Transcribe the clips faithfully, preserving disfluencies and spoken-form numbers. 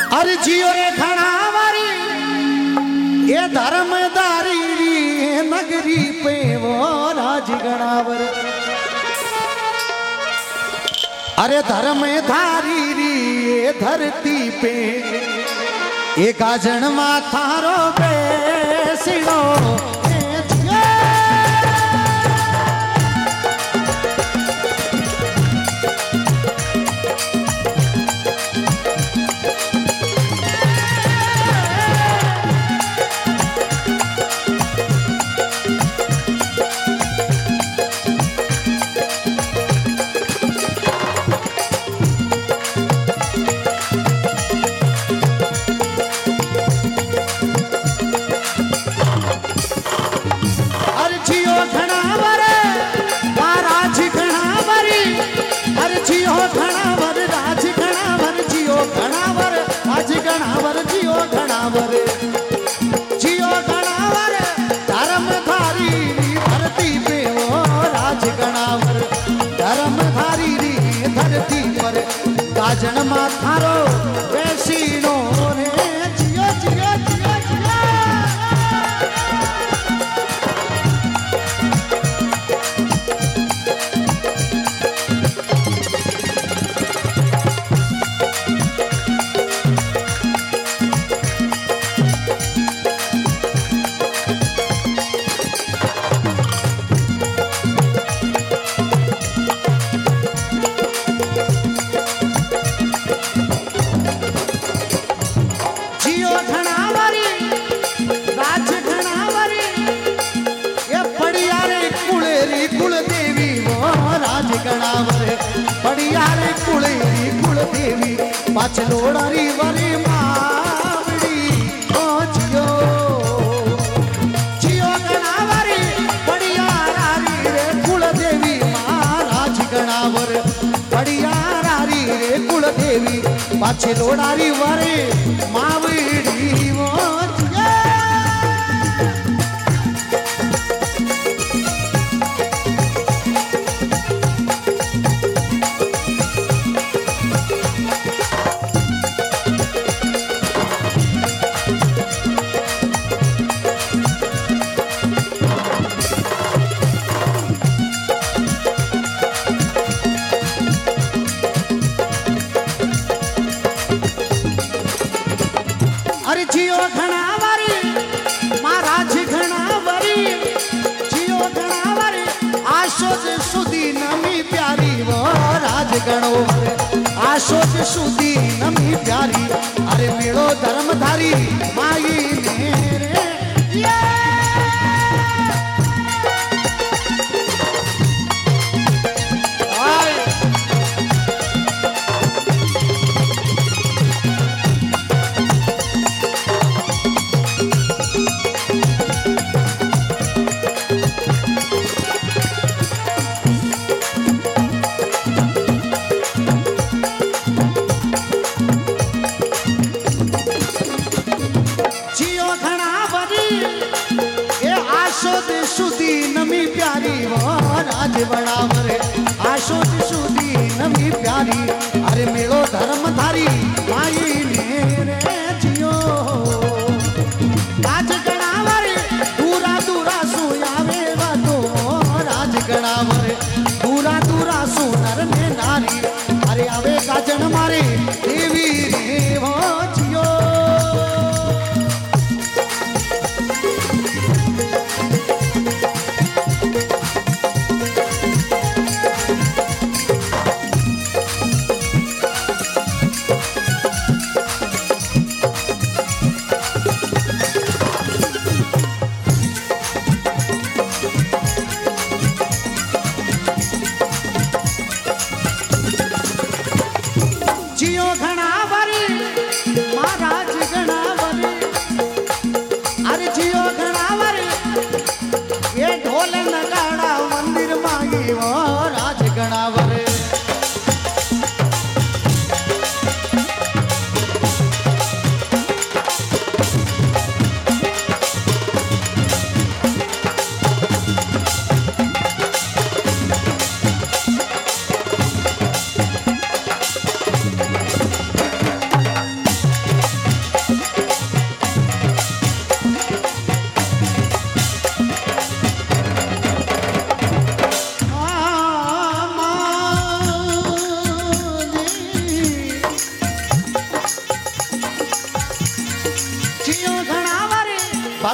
अरे जियो रे घनावारी ये धर्मदारी नगरी पे वो राज गणावर। अरे धर्मधारी री ये धरती पे एक आजन माथारो बेसिनो जियो गणावर धर्मधारी धरती पे वो राज गणावर। धर्मधारी धरती पर गाजन माथारो वैसीनो रे जियो जियो जियो जियो। बढ़िया रे कुलेरी कुल देवी पाचलोड़ारी वरी मावड़ी ओ जियो जियो गणावरी बढ़िया रारी रे कुल देवी महाराज गणावर। बढ़िया रारी रे कुल देवी पाचलोड़ारी वरी मावड़ी ओ जियो। अरे जियो घनावरी महाराज घनावरी जियो घनावरी आशोज सुधी नमी प्यारी वो राज गणोवर। आशोज सुधी नमी प्यारी अरे मेलो धर्मधारी माई ने रे सुधी नमी प्यारी वो राज बड़ावर। आशोज सुधी नमी प्यारी अरे मेलो धर्मधारी माई ने रे जियो। राज गणावर दूरा दूरा सुयावे वातो राज गणावर। दूरा दूरा सुनर ने नारी अरे आवे गाजन मारे देवी रे वो जियो। जियो घनावरी महाराज घनावरी अरे जियो घनावरी ये ढोल नगाड़ा मंदिर मांगी वो राज घनावर।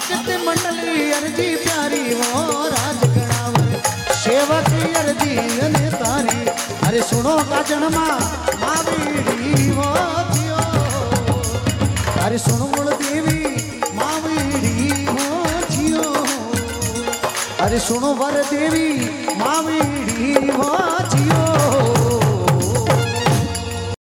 भक्त मंडली अर्जी प्यारी वो राज गणावर सेवक अर्जी अने तारी अरे सुनो गाजन मां मावीड़ी वो जियो अरे सुनो मूल देवी मावीड़ी वो जियो अरे सुनो वर देवी मावीड़ी वो जियो